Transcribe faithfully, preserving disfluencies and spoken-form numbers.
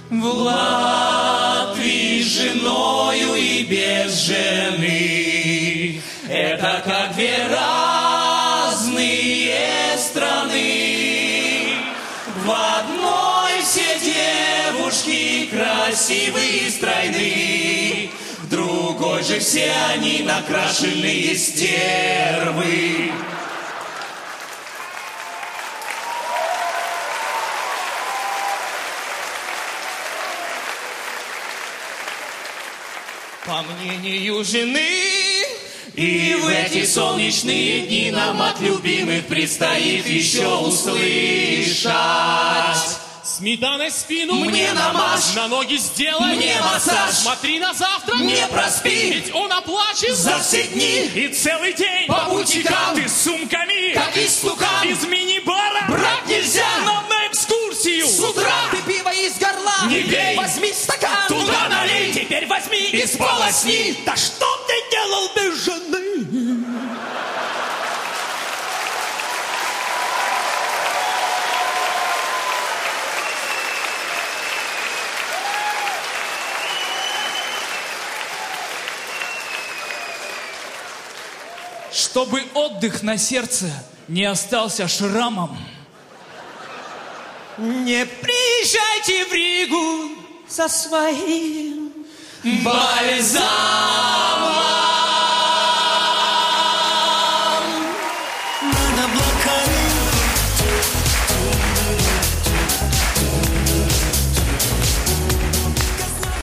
В Латвии с женою и без жены. Это как две разные страны. В одной все девушки красивые и стройные, в другой же все они накрашенные стервы. По мнению жены, и в эти солнечные дни нам от любимых предстоит еще услышать. Сметаной спину мне намажь, на ноги сделай мне массаж. Смотри на завтра, не проспи, ведь он оплачен за все дни. И целый день по бутикам ты с сумками, как истукан. Из мини-бара брать нельзя, нам на экскурсию. С утра ты пиво из горла не пей, возьми стакан, туда налей, теперь возьми и сполосни. Да что ты делал без жены? Чтобы отдых на сердце не остался шрамом. Не приезжайте в Ригу со своим бальзамом.